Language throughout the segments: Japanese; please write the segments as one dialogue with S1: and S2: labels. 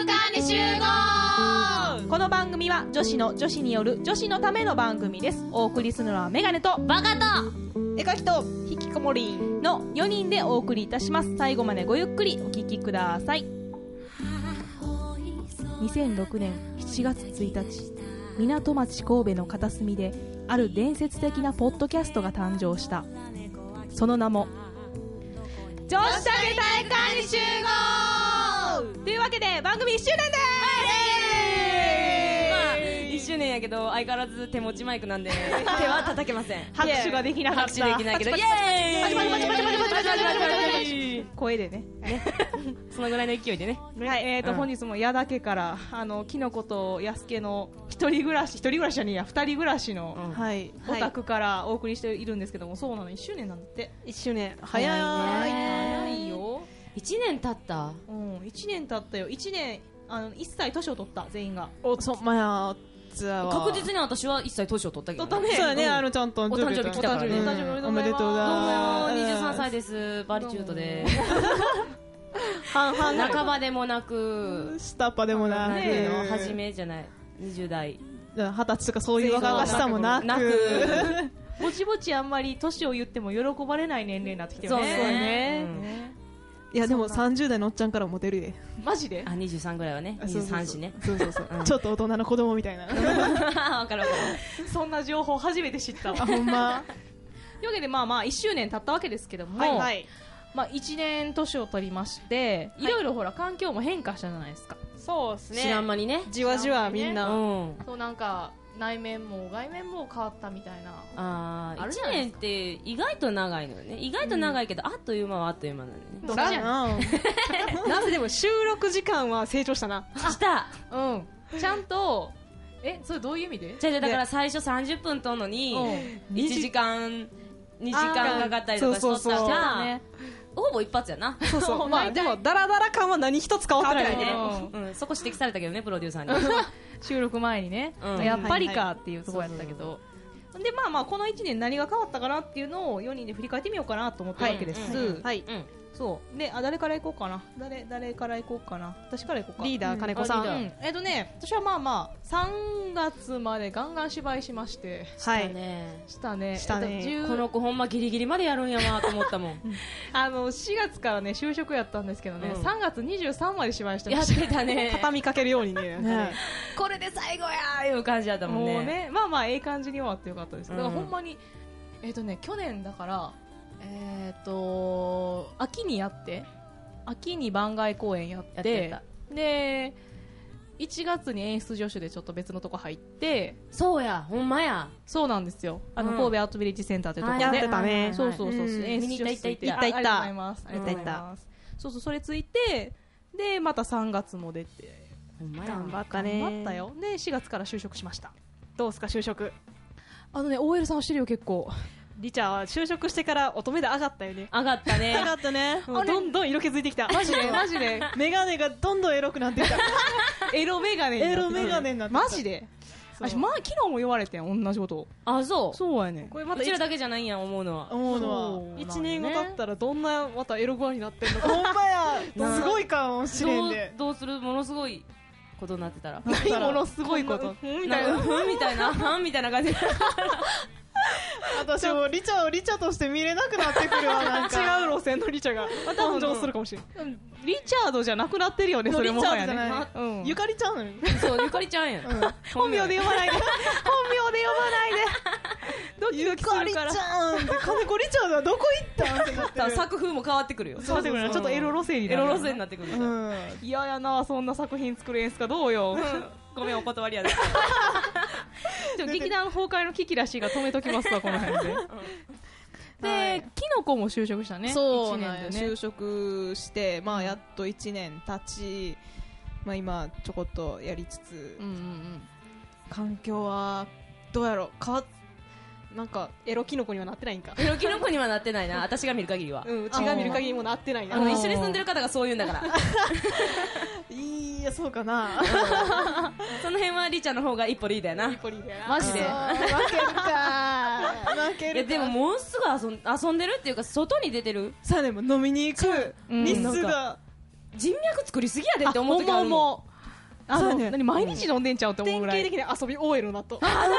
S1: 館に集合。
S2: この番組は女子による女子のための番組です。お送りするのはメガネと
S1: バカと
S2: 絵描きと引きこもりの4人でお送りいたします。最後までごゆっくりお聞きください。2006年7月1日、港町神戸の片隅である伝説的なポッドキャストが誕生した。その名も女子だけ体育館に集合というわけで番組1周年です。
S1: 1周年やけど相変わらず手持ちマイクなんで手は叩けません。
S2: 拍手ができなかった。
S1: 拍手できないけどイエーイ
S2: 声でね
S1: そのぐらいの勢いでね。
S2: はい、本日も矢田家からキノコと安家の一人暮らしじゃねえや2人暮らしの、
S3: はい
S2: お宅からお送りしているんですけども、そうなの1周年なんだって。
S3: 1周年
S1: 早いね。
S2: 早いよ。
S1: 1年経った。
S2: 1年経ったよ。1年1歳年を取った全員が。
S3: まや
S1: 確実に私は1歳年を取ったけどね。
S2: 取ったね。
S3: そうだね、ちゃんと
S1: お誕生日来たからね。
S3: おめでとうございます。
S1: どうも23歳です。バリチュートで
S3: 半々
S1: 半ばでもなく
S3: 下っ端でもなく
S1: 初めじゃない20代
S3: 20歳とかそういう若々しさもなく
S2: ぼちぼちあんまり年を言っても喜ばれない年齢になってきてるね。
S1: そうね。
S3: いやでも30代のおっちゃんからモテるで。
S2: マジで。
S1: あ、23ぐらいはね。23しね。
S3: そうちょっと大人の子供みたいな。
S1: わかる。
S2: そんな情報初めて知ったわ。
S3: ほんま。
S2: というわけでまあ1周年経ったわけですけども、まあ1年年を取りまして、いろいろほら環境も変化したじゃないですか。
S3: そうですね。
S1: 知らん間にね。
S3: じわじわみんな。
S2: そうなんか内面も外面も変わったみたいな。
S1: 1年って意外と長いのよね。意外と長いけど、あっという間はあっという間なのね。
S3: なぜでも収録時間は成長したな。
S1: した。
S2: ちゃんとそれどういう意味で？
S1: じゃあだから最初30分撮るのに1時間2時間かかったりとかしとったらほぼ一発やな。
S3: まあでもダラダラ感は何一つ変わってない
S1: ね。そこ指摘されたけどね、プロデューサーに。
S2: 収録前にね、やっぱりかっていうところやったけど、でまあこの1年何が変わったかなっていうのを4人で振り返ってみようかなと思ったわけです。はい。そうで、誰から行こうかな。誰から行こうかな。私から行こうか。
S3: リーダー金子さん。
S2: 私はまあ3月までガンガン芝居しまして。したね。
S1: この子ほんまギリギリまでやるんやなと思ったもん。
S2: 4月からね就職やったんですけどね、3月23まで芝居してました。
S1: やってたね。
S3: 畳みかけるようにね。
S1: これで最後やーいう感じだったもんね。
S2: もうね、まあええ感じに終わってよかったです。だからほんまに去年だから秋に番外公演やってで1月に演出助手でちょっと別のとこ入って。
S1: そうや、ほんまや。
S2: そうなんですよ。神戸アートビレッジセンターというところで
S3: やってたね。
S2: そう演出助手ついて。ありがとうございます。そうそれついて、でまた3月も出て
S3: 頑張ったね。
S2: 頑張ったよ。で4月から就職しました。
S3: どうすか就職。
S2: OL さんはしてるよ結構。
S3: リチャは就職してから乙女で上がったよね。
S1: 上がったね。
S3: 上がったね。どんどん色気づいてきた。
S2: マジで
S3: メガネがどんどんエロくなってきた。
S2: エロメガネ
S3: になってきた。
S2: マジで。昨日も言われてん同じこと。
S1: あ、そう。
S2: そうやね。
S1: これまたうちらだけじゃないんや思うのは。
S3: 1年後経ったらどんなまたエログアになってんのか。ほんまや。すごいかもしれんで。
S1: どうするものすごいことになってたら。
S2: 何ものすごいこと。
S1: みたいな感じ。
S3: 私もリチャとして見れなくなってくるわ。なんか違う路線のリチャが誕生するかもしれん。
S2: リチャードじゃなくなってるよね。それもはや
S3: ね。ゆかりちゃんなのに。
S1: そうゆかりちゃんや。
S2: 本名で呼ばないで。ドキドキするから。
S3: ゆかりちゃんって金子リチャードはどこ行ったんってなってる。
S1: 作風も変わってくるよ。
S2: ちょっとエロ路線になる。
S1: エロ路線になってくる。
S2: 嫌やな、そんな作品作る演出家どうよ。
S1: ごめんお断りやで。
S2: 劇団崩壊の危機らしいが止めときますわこの辺で。で、キノコも就職したね。
S3: そうなんや。就職してまあやっと1年経ち、まあ今ちょこっとやりつつ、環境はどうやろなんかエロキノコにはなってないんか。
S1: エロキノコにはなってないな。私が見る限りは。
S3: うちが見る限りもなってないな。
S1: 一緒に住んでる方がそう言うんだから。
S3: いやそうかな。
S1: その辺はリチャの方が一歩リーダーやな。
S2: マジで。
S3: 負けるか。
S1: いやでももうすぐ遊んでるっていうか外に出てる。
S3: さあでも飲みに行く日数が
S1: 人脈作りすぎやでって思う時あるもん。
S2: 何毎日飲んでんちゃうって思うぐらい。
S3: 典型的に遊び OL なと。
S1: わかる。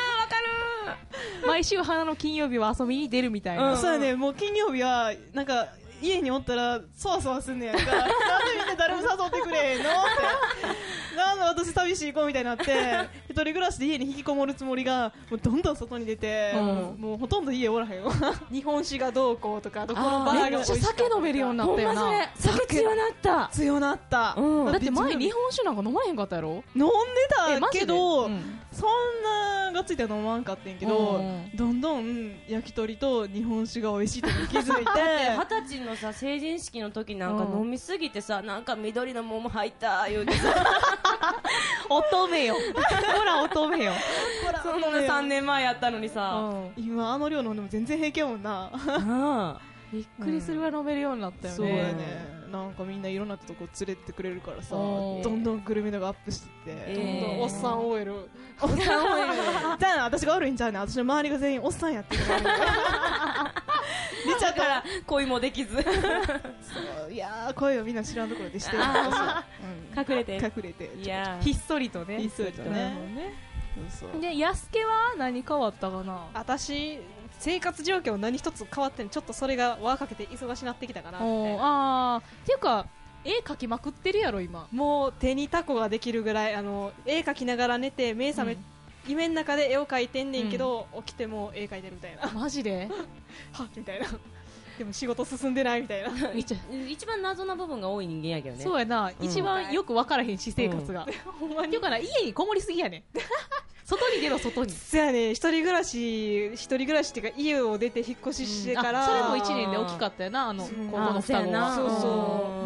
S2: 毎週花の金曜日は遊びに出るみたいな。
S3: そうやね、もう金曜日はなんか家におったらそわそわすんねやんか。なんでみんな誰も誘ってくれへんのってなんで私寂しい子みたいになって一人暮らしで家に引きこもるつもりがもうどんどん外に出て、もうほとんど家おらへんわ。日本酒がどうこうとかどこのバーが美味しかったとか。
S2: 酒飲めるようになったよな。
S1: ほんまそれ酒強なった。
S3: 強なった、
S2: だって前日本酒なんか飲まへんかったやろ。
S3: 飲んでたけど、
S2: うん、
S3: そんながっついては飲まんかってんけど、どんどん焼き鳥と日本酒が美味しいと気づいて
S1: 20歳のさ成人式の時なんか飲みすぎてさ、なんか緑の桃入った言うてさ
S2: 乙女よほら乙女よ
S1: そんな3年前やったのにさ、
S3: 今あの量飲んでも全然平気やもんな。
S2: びっくりするぐらい飲めるようになったよね。
S3: そうやね、なんかみんないろんなとこ連れてくれるからさ、どんどんグルメ度がアップしてって、どんどんおっさん OL おっさん OL じゃあ私が悪いんちゃうねん、私の周りが全員おっさんやってる出ちゃったら
S1: 恋もできず
S3: そういやー恋をみんな知らんところでしてる
S1: 隠れて
S3: いや
S2: ひっそりとね。
S3: ひっそりとね。
S2: で安家は何変わったかな。
S3: 私生活状況何一つ変わってん、ちょっとそれが輪かけて忙しなってきたかなって。
S2: っていうか絵描きまくってるやろ今。
S3: もう手にタコができるぐらい絵描きながら寝て目覚め、夢の中で絵を描いてんねんけど、起きても絵描いてるみたいな。
S2: マジで
S3: はっみたいな。でも仕事進んでないみたいな。
S1: 一番謎な部分が多い人間やけどね。
S2: そうやな、一番よく分からへん私生活が。
S3: ほんまに
S2: っていうかな、家にこもりすぎやねん外に出ろ外に。
S3: そうやね、一人暮らしっていうか家を出て引っ越ししてから、
S2: それも1年で大きかったよな、高校の双子は。
S3: そうそう、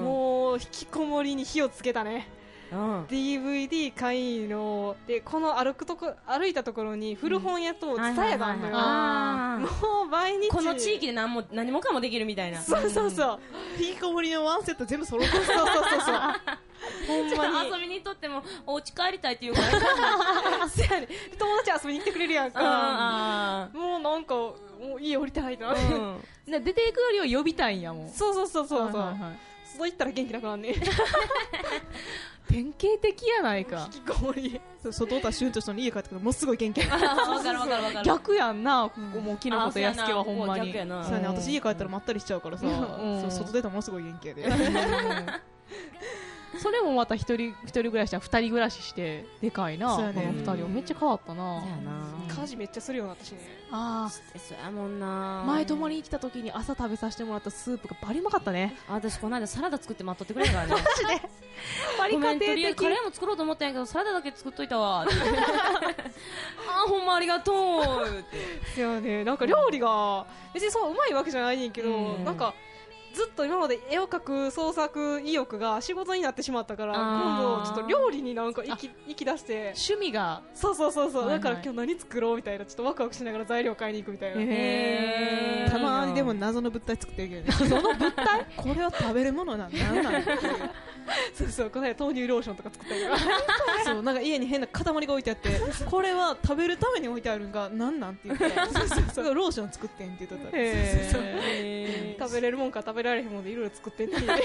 S3: もう引きこもりに火をつけたね。DVD 買いので、この歩いたところに古本屋と蔦屋があるのよ。もう毎日
S1: この地域で何もかもできるみたいな。
S3: そう引きこもりのワンセット全部揃ってる。そうほんまに
S1: 遊びにとってもお家帰りたいっていうから
S3: 友達遊びに来てくれるやんか。もうなんかもう家降りたいな。
S2: 出ていくよりは呼びたいんやもん。
S3: そう外行ったら元気なくなんね。
S2: 典型的やないか。
S3: 引きこもり。外おったらシュンとしたのに家帰ってくるもうすごい元気。
S1: わかる。
S2: 逆やんな、もうキノコと安家はほんまに。
S1: 逆やな。
S3: そうやね、私家帰ったらまったりしちゃうからさ、外出たらものすごい元気やで。
S2: それもまた一人暮らしは二人暮らししてでかいな。この二人はめっちゃ変わったな。
S3: 家事めっちゃするようになったしね。
S1: そうやもんな。
S2: 前泊まりに来た時に朝食べさせてもらったスープがバリうまかったね。
S1: 私この間サラダ作って待っとってくれるからね。
S2: マジでバリ家庭的。
S1: カレーも作ろうと思ったんやけどサラダだけ作っといたわ。ほんまありがとうって。
S3: いやね、なんか料理が別にそううまいわけじゃないねんけど、なんかずっと今まで絵を描く創作意欲が仕事になってしまったから、今度ちょっと料理になんか行き出して
S2: 趣味が
S3: そうだから今日何作ろうみたいな、ちょっとワクワクしながら材料買いに行くみたいな。たまにでも謎の物体作ってるけどね。謎の物体これは食べるものなんなんなんっていうそうこの間豆乳ローションとか作ったりとかそうなんか家に変な塊が置いてあってこれは食べるために置いてあるんがなんなんって言ってそうローション作ってんって言ってた。食べれるもんか食べられへんもんでいろいろ作ってんねん。その辺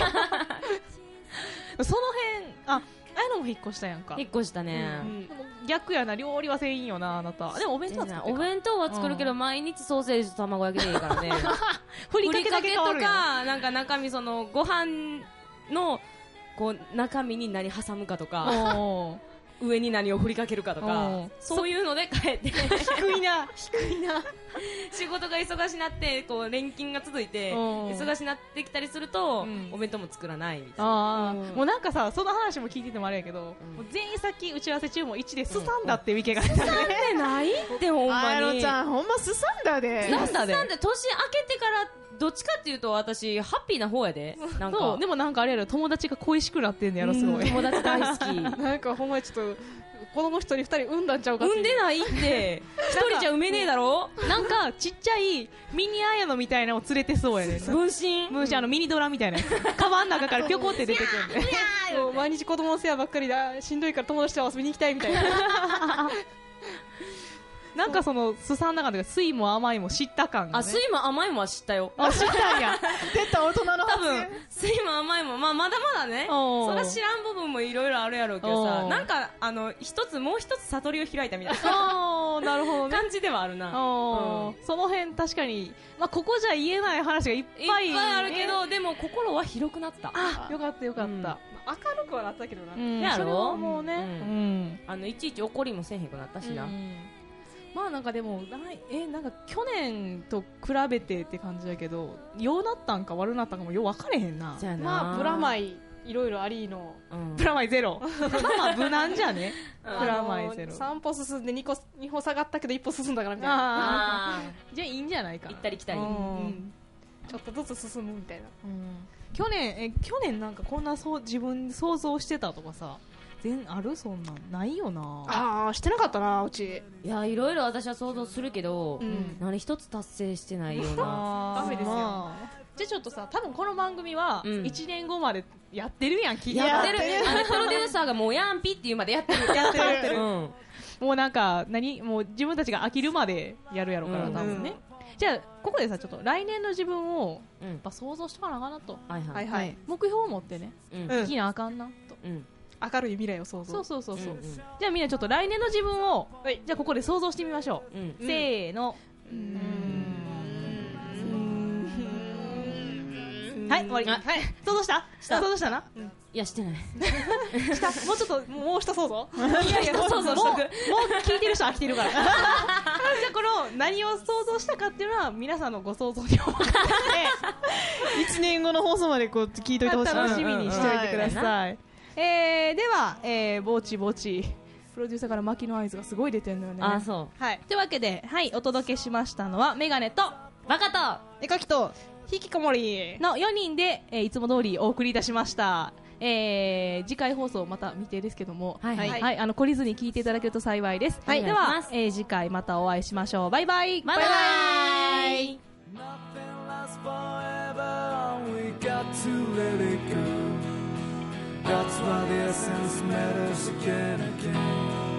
S2: あやのも引っ越したやんか。
S1: 引っ越したね。
S2: 逆やな、料理はせんよなあなた。でもお弁当は作ってる。
S1: お弁当は作るけど毎日ソーセージと卵焼きでいいからね。
S2: ふりかけと
S1: かなんか中身そのご飯のこう中身に何挟むかとか上に何を振りかけるかとかそういうので帰って
S3: 低いな
S1: 仕事が忙しになってこう連勤が続いて忙しになってきたりするとお弁当も作らないみたいな。
S2: もうなんかさその話も聞いててもあれやけど、もう全員さっき打ち合わせ中も1ですさんだっていう意見があったね。
S1: すさんでないってほんまに。
S3: あのちゃんほんますさんだで。
S1: すさんで年明けてからどっちかっていうと私ハッピーな方やで。なんか
S2: そうでもなんかあれやろ、友達が恋しくなってんのやろすごい。
S1: 友達大好き。
S3: なんかほんまにちょっと子供一人二人産んだんちゃうかって。
S1: 産んでないって一人じゃ産めねえだろ。
S2: なんかちっちゃいミニアヤノみたいなのを連れてそうやね。
S1: 分身
S2: ミニドラみたいなやつ。カバンの中からピョコって出てくるんで。
S3: もう毎日子供の世話ばっかりだしんどいから友達と遊びに行きたいみたいな。
S2: なんかそのすさんだ感というか酸いも甘いも知った感がね。
S1: 酸いも甘いもは知ったよ。
S2: あ、知ったんや。
S3: 出た大人の
S1: 多
S3: 発言。
S1: 分酸いも甘いも、まだまだね、そりゃ知らん部分もいろいろあるやろうけどさ、なんかもう一つ悟りを開いたみたいな
S2: なるほどね。
S1: 感じではあるな。
S2: その辺確かに、ここじゃ言えない話がいっぱい
S1: あるけど、でも心は広くなった。
S2: あ、よかったよかった。
S3: 明るくはなったけどな。
S1: やろ。
S2: それはもうね、
S1: いちいち怒りもせえへんくなったしな。
S2: なんかでもなんか去年と比べてって感じだけど、ようなったんか悪なったんかもよう分かれへんな。
S4: プラマイいろいろありの、
S2: プラマイゼロ。無難じゃね。プラマイゼロ。
S4: 3歩進んで2歩下がったけど1歩進んだからみたいな。
S2: じゃあいいんじゃないか。
S1: 行ったり来たり。
S4: ちょっとずつ進むみたいな。
S2: 去年なんかこんな自分想像してたとかさ、ある？そんなんないよな。
S4: してなかったな、うち。
S1: いや、いろいろ私は想像するけど、何一つ達成してないような。
S2: ダメですよ。じゃあちょっとさ、多分この番組は1年後までやってるやん、きっと。
S1: やってる。プロデューサーがもうやんぴっていうまでやってる。
S2: やってる。もうなんかもう自分たちが飽きるまでやるやろから、多分ね。じゃあここでさ、ちょっと来年の自分をやっぱ想像しとかなあかんなと。
S3: はいはい。
S2: 目標を持ってね、生きなあかんなと。
S3: 明るい未来を想像。
S2: そう。じゃあみんなちょっと来年の自分を、じゃあここで想像してみましょう。せーの。はい、終わり。はい、想像した？想像したな？
S1: いや、してない。
S2: もうちょっと、もう一想像？
S1: いや、想像しとく。もう
S2: 聞いてる人は飽きてるから。じゃあこの何を想像したかっていうのは皆さんのご想像にお任せで
S3: 1年後の放送までこう聞いといてほしい。
S2: 楽しみにしておいてください。では、ぼちぼちプロデューサーから巻きの合図がすごい出てるのよね。
S1: あ、そう。
S2: はい。というわけで、はい、お届けしましたのはメガネと
S1: バカと
S3: 絵描きと
S2: 引きこもりの4人で、いつも通りお送りいたしました。次回放送また未定ですけども、はい、懲りずに聞いていただけると幸いです。では、次回またお会いしましょう。バイバイ。
S1: バイバイ。
S5: That's why the essence matters again.